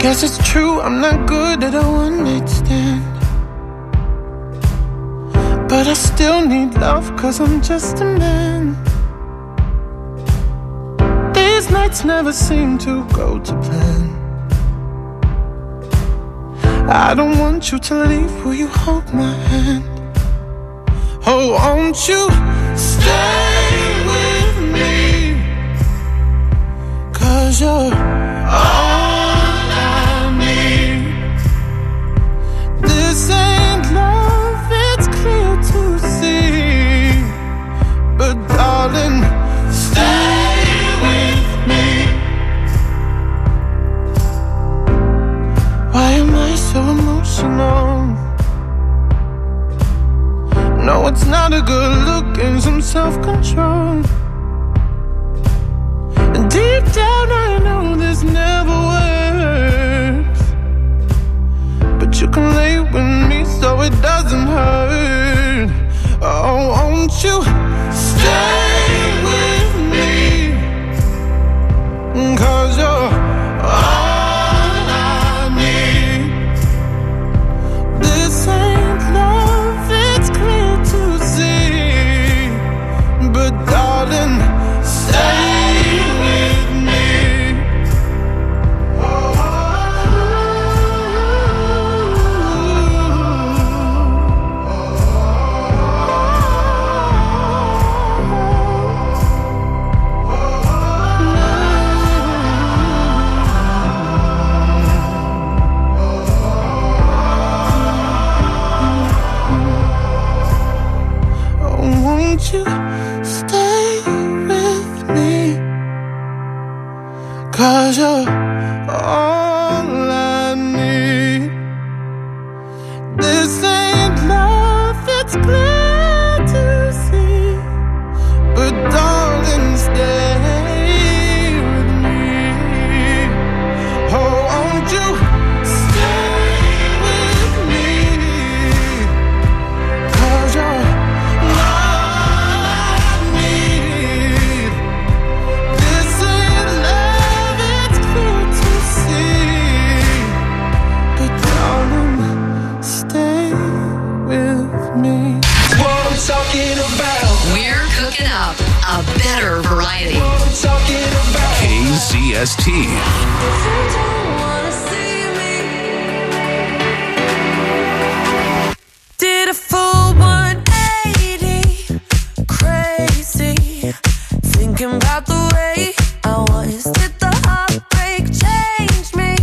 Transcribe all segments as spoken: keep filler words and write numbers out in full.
Guess it's true, I'm not good at a one-night stand, but I still need love, cause I'm just a man. These nights never seem to go to plan. I don't want you to leave, will you hold my hand? Oh, won't you stay with me? Cause you're all I need. This ain't love, it's clear to see. But darling, stay with me. Why am I so emotional? No, it's not a good look and some self-control. And deep down I know this never works, but you can lay with me so it doesn't hurt. Oh, won't you stay with me? Cause you're all I need. This ain't love, it's clear to see. But darling, stay with me. Oh, won't you stay with me? Cause you're all I need. This ain't love, it's clear to see. But darling, stay with me. Oh, won't you stay with me? Cause you're all I need. This ain't love, it's clear to see. But darling, stay with me. What I'm talking about. We're cooking up a better variety. What I'm talking about. K Z S T. Did a full one eighty, crazy, thinking about the way I was. Did the heartbreak change me?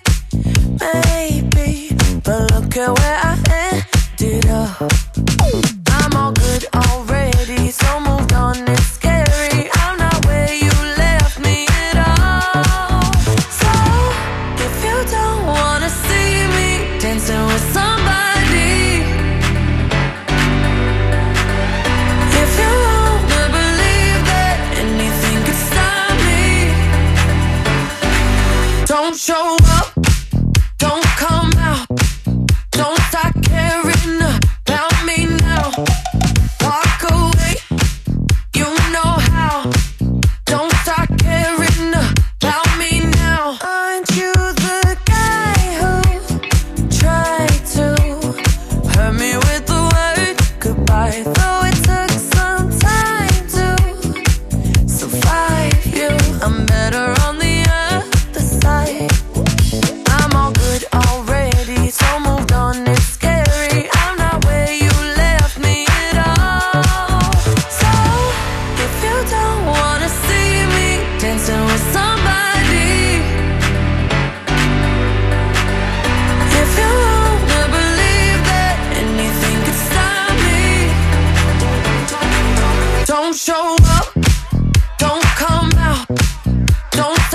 Maybe, but look at where I ended up. I'm all good already, so moved on, it's scary. I'm not where you left me at all. So, if you don't wanna see me dancing with somebody, if you wanna believe that anything could stop me, don't show up, don't come out, don't start caring about me now. Walk away, you know how. Don't start caring about me now. Aren't you the guy who tried to hurt me with the word goodbye? Though it took some time to survive you, I'm better on the other side. I'm all good already, so moved on, it's scary. I'm not where you left me at all. So, if you don't wanna see me dancing with somebody, if you wanna believe that anything could stop me, don't show up, don't come out, don't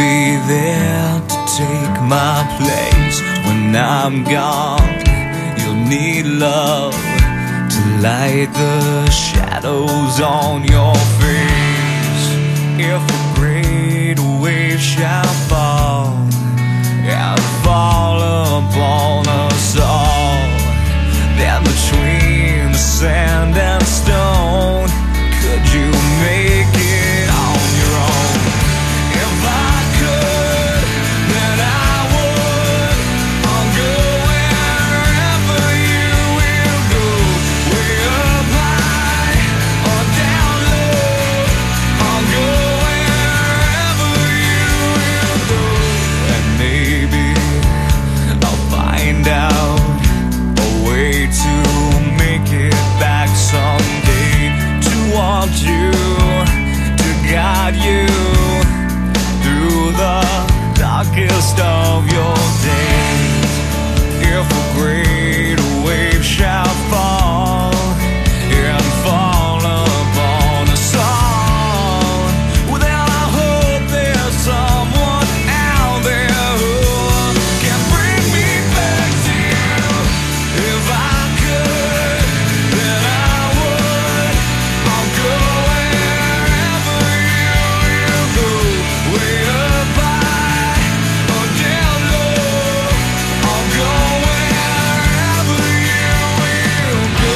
be there to take my place when I'm gone. You'll need love to light the shadows on your face. If a great wave shall fall and fall upon us all, then between the sand and stone, could you make it on your own? If I could, then I would. I'll go wherever you will go, way up high or down low. I'll go wherever you will go, and maybe I'll find out a way to make it back someday, to want you, to guide you through the darkest of your days. If a great wave shall fall and fall upon us all, well then I hope there's someone out there who can bring me back to you. If I could, then I would. I'll go wherever you will go, way up high or down low. I'll go wherever you will go.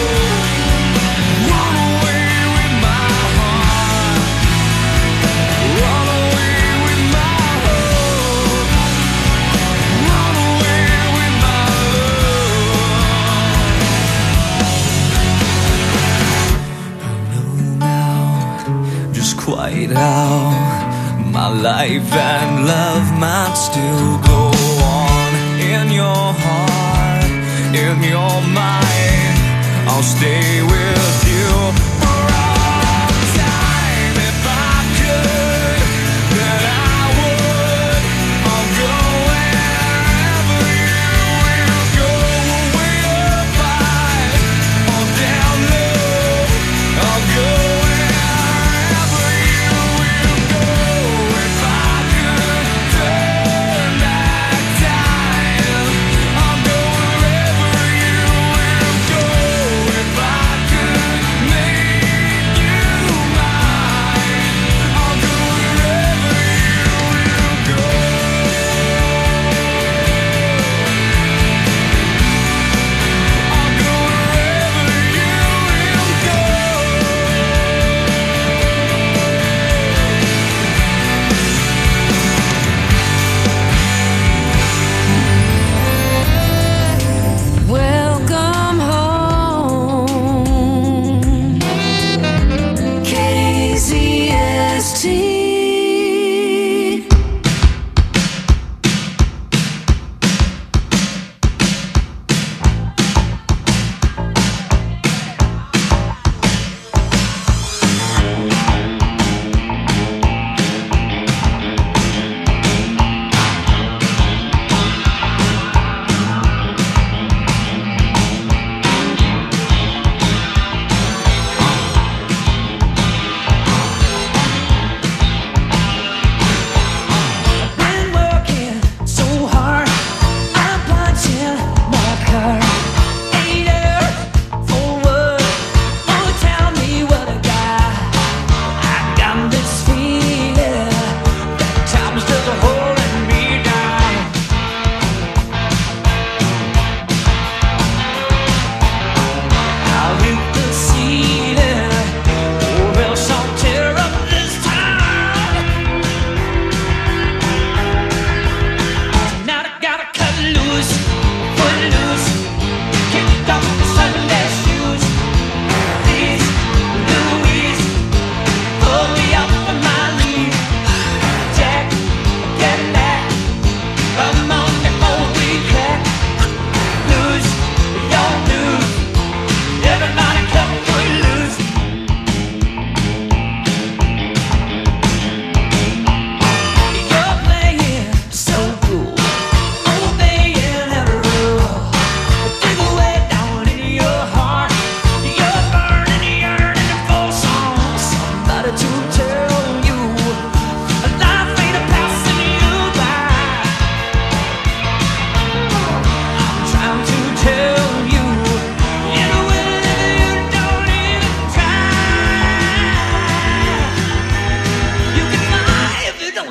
Run away with my heart, run away with my hope, run away with my love. I know now just quite how my life and love might still go on. In your heart, in your mind, I'll stay with you for all time. If I could, then I would. I'll go wherever you will go, way up high or down low. I'll go wherever you will go. If I could turn back time, I'll go wherever you will go. If I could make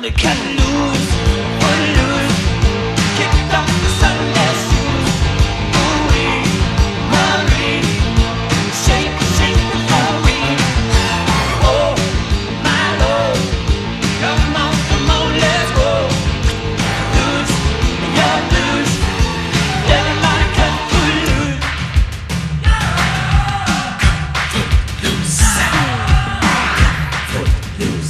everybody cut loose, footloose. Kicked off the Sunday shoes. Ooh-wee, Marie, shake, shake the Marie. Oh, my Lord, come on, come on, let's go. Loose, you're loose. Everybody cut footloose. Footloose. Footloose.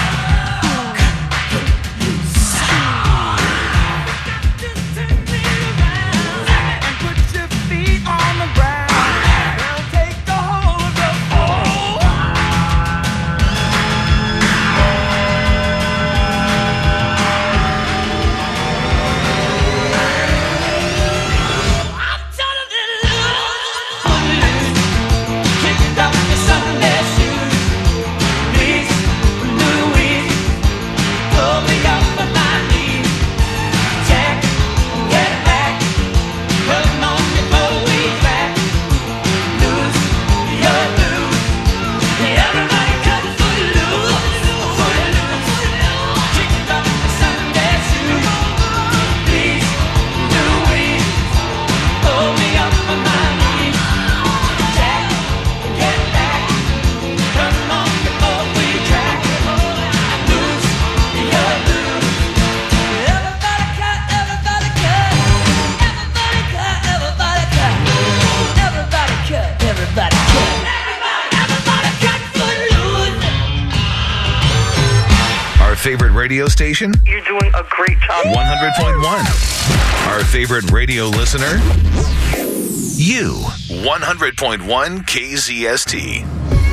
Favorite radio station? You're doing a great job. one hundred point one. Our favorite radio listener? You. one hundred point one K Z S T.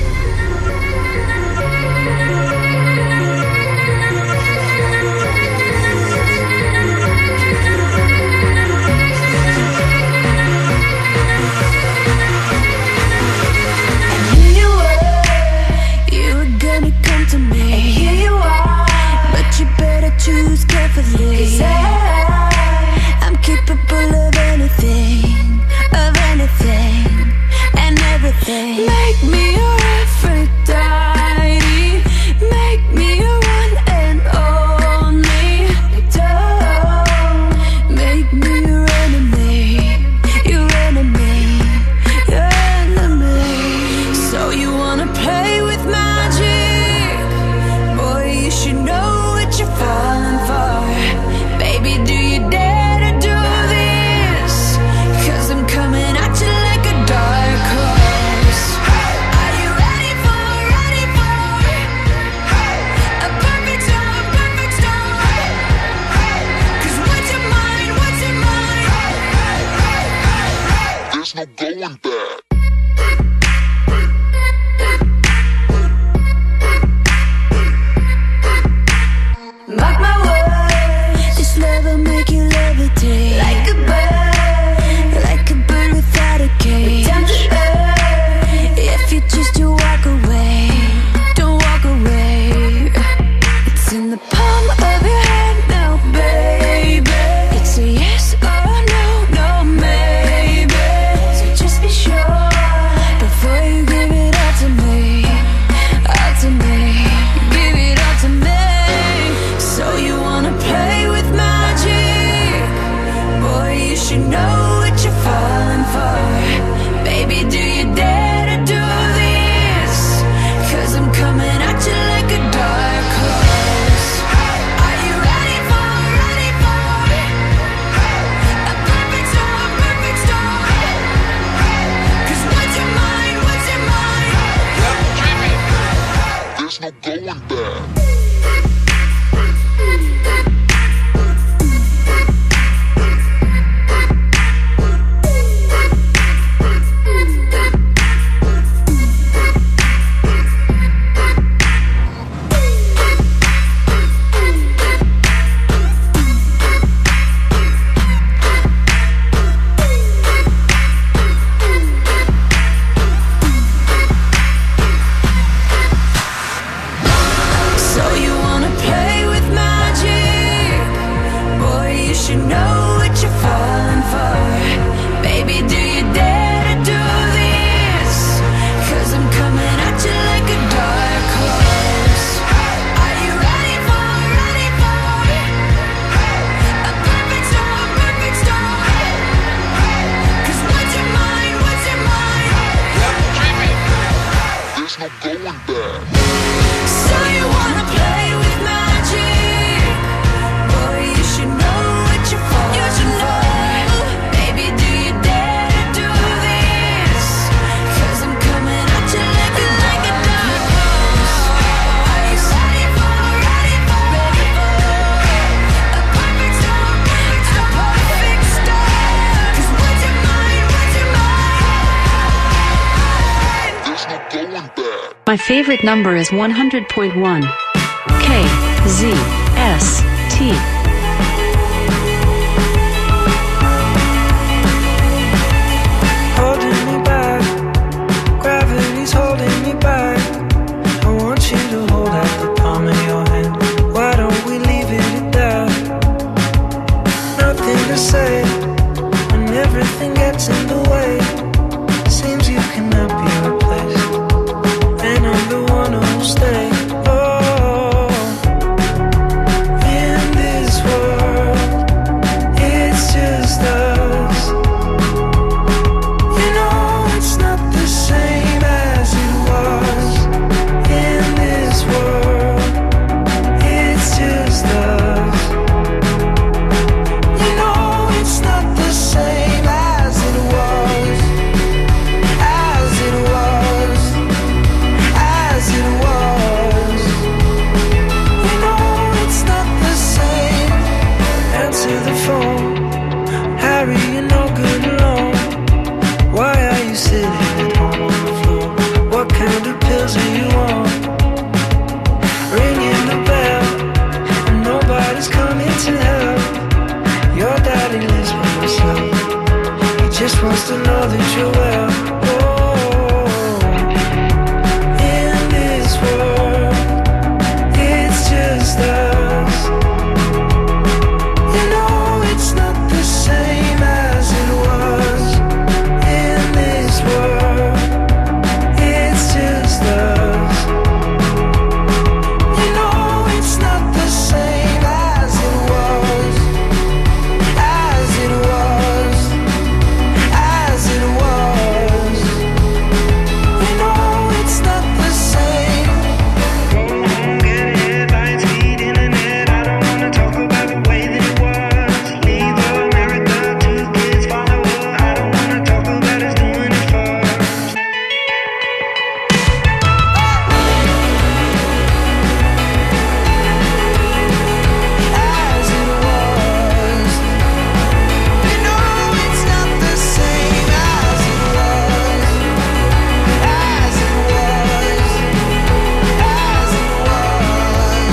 Choose carefully, 'cause I, I'm capable of anything, of anything, and everything. Make me your Aphrodite, make me your one and only. Don't make me your enemy, your enemy, your enemy. So you wanna play with magic? Boy, you should know what you're falling for. Baby, do you dare to do this? 'Cause I'm coming at you like a dark horse. Are you ready for, ready for a perfect storm, a perfect storm? 'Cause what's your mind, what's your mind? There's no going back. Mark my words, this love will make you levitate like a bird, like a bird without a cage. Down to earth, if you just to walk away, don't walk away. It's in the palm of your hand now, baby. It's a yes or no, no maybe. So just be sure. My favorite number is one hundred point one. K Z S T. Holding me back, gravity's holding me back. I want you to hold out the palm of your hand. Why don't we leave it at that? Nothing to say when everything gets in the way. Seems you cannot be replaced, and I'm the one who'll stay. Oh, in this world, it's just us. You know it's not the same as it was. In this world, it's just us. You know it's not the same as it was. As it was. As it was. You know it's not the same. Answer the phone. Harry, you're no good alone. Why are you sitting at home on the floor? What kind of pills are you on? Ringing the bell, and nobody's coming to help. Your daddy lives by himself. He just wants to know that you're well. Oh, in this world, it's just us. You know it's not the same as it was. In this world, it's just us. You know it's not the same as it was. As it was. As it was. You know it's not the same. Go home, get headlines, feed internet. I don't wanna talk about the way that it was. Leave America, two kids follow her. I don't wanna talk about us doing it first. As it was. You know it's not the same as it was. As it was. As it was.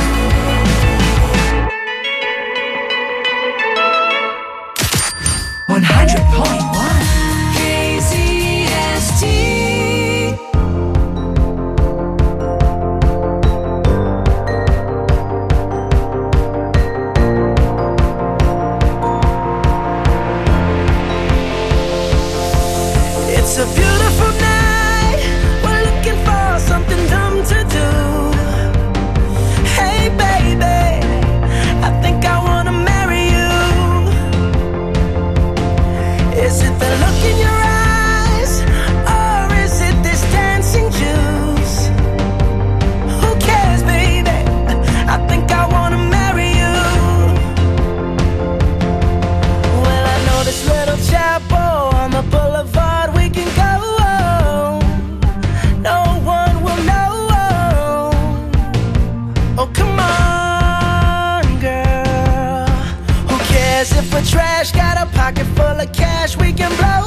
one hundred point one. K Z S T. It's a beautiful night. We're looking for something dumb to do. Hey baby, I think I wanna marry you. Is it the look in your eyes, or is it this dancing juice? Who cares, baby? I think I wanna marry you. Well, I know this little chapel on the boulevard we can go. No one will know. Oh, come on, girl. Who cares if we're trash? Got a pocket full of cash we can blow.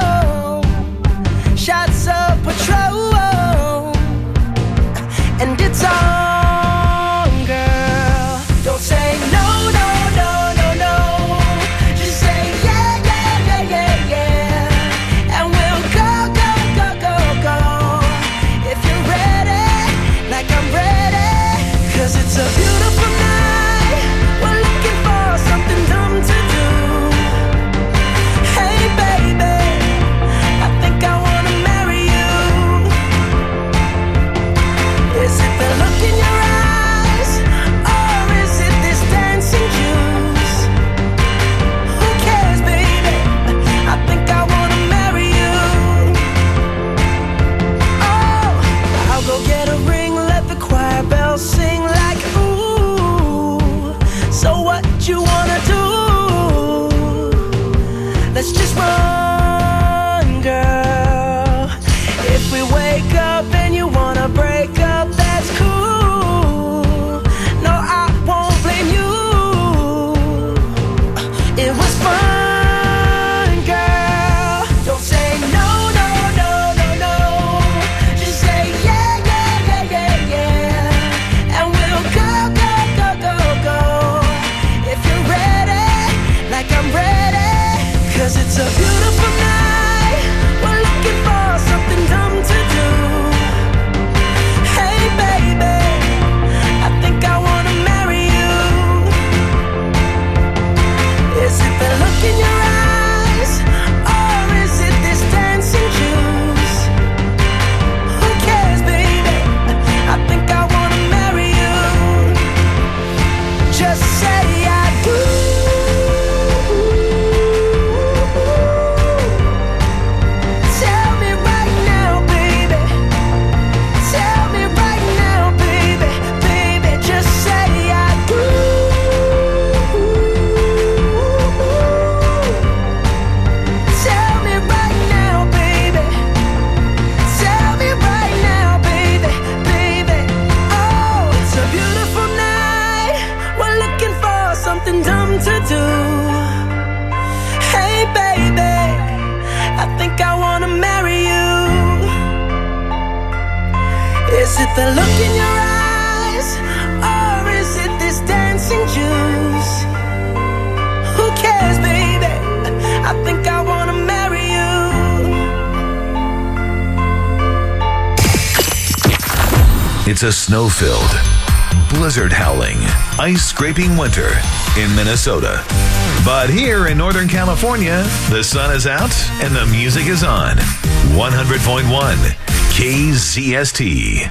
Shots of Patrol, and it's on, girl. Don't say no, no, no, no, no. Just say yeah, yeah, yeah, yeah, yeah. And we'll go, go, go, go, go. If you're ready, like I'm ready. 'Cause it's a beautiful night. We're looking for something dumb to do. Hey baby, I think I wanna marry you. Is it the look in your eyes, or is it this dancing juice? Who cares, baby? I think I wanna marry you. Oh, I'll go get a ring, let the choir bells sing like ooh. So what you wanna do? Let's just run, girl. If we wake up and you wanna break up, that's cool. No, I won't blame you. It was fun, girl. Don't say no, no, no, no, no. Just say yeah, yeah, yeah. something dumb to do. Hey baby, I think I wanna marry you. Is it the look in your eyes, or is it this dancing juice? Who cares, baby? I think I wanna marry you. It's a snow-filled, blizzard howling, ice-scraping winter in Minnesota. But here in Northern California, the sun is out and the music is on. one hundred point one K Z S T.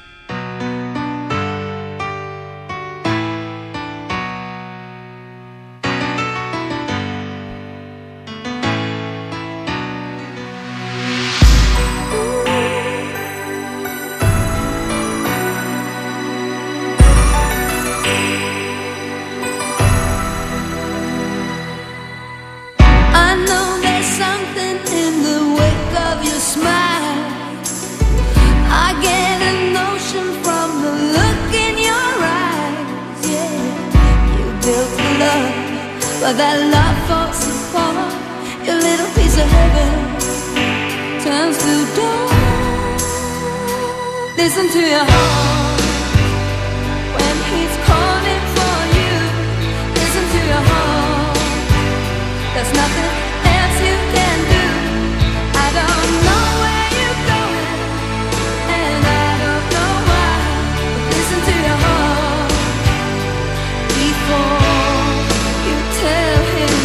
But that love falls apart. Your little piece of heaven turns to dawn. Listen to your heart when he's calling for you. Listen to your heart. There's nothing else you can do. I don't know where you're going, and I don't know why. But listen to your heart before tell him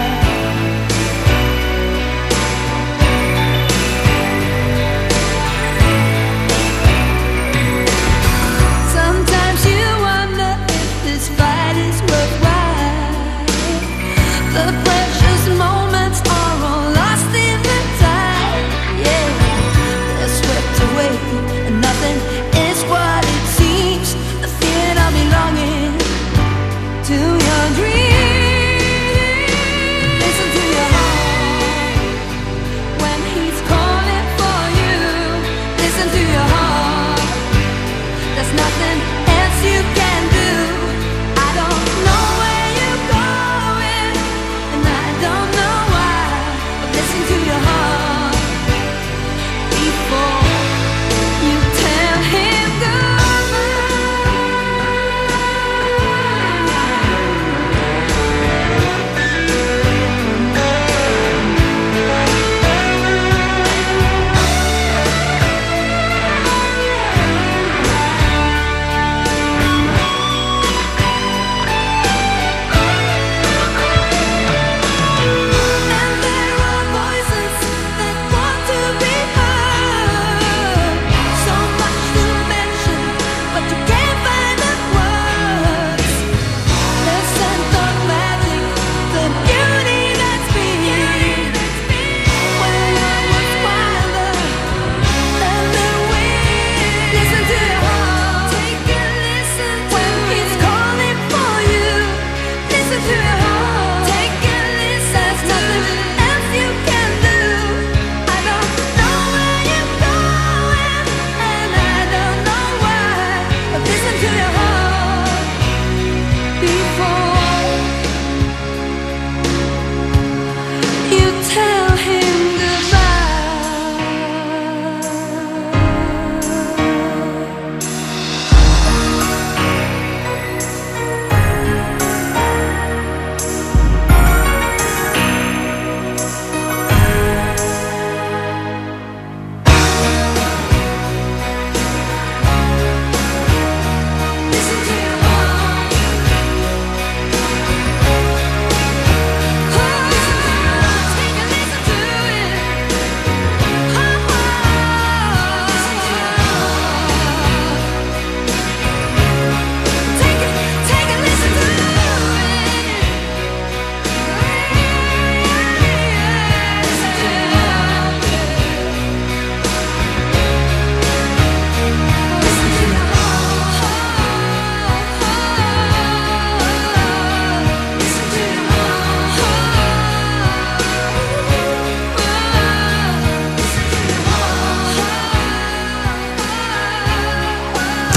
goodbye.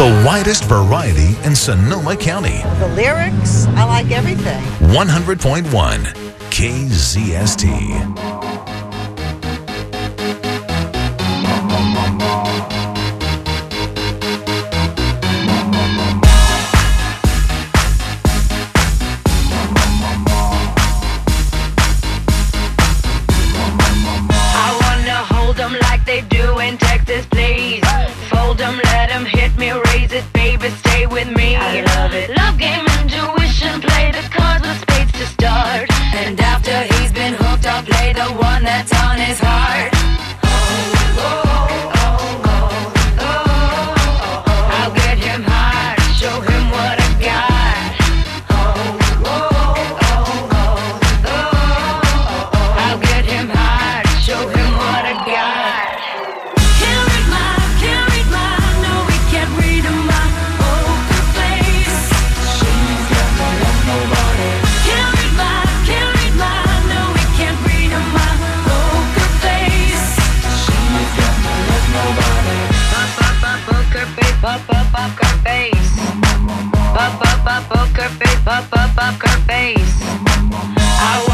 The widest variety in Sonoma County. The lyrics, I like everything. one hundred point one K Z S T. They do in Texas, please. Fold them, let them hit me, raise it, baby, stay with me. I love it. Love game, intuition, play the cards with spades to start. And after he's been hooked, I'll play the one that's on his heart. Oh, oh, oh, oh, oh, oh. I'll get him hard, show him what I got. Oh, oh, oh, oh, oh. I'll get him hard, show him what I got. Pop up up her face. Pop up up poker face. Pop up up her face. I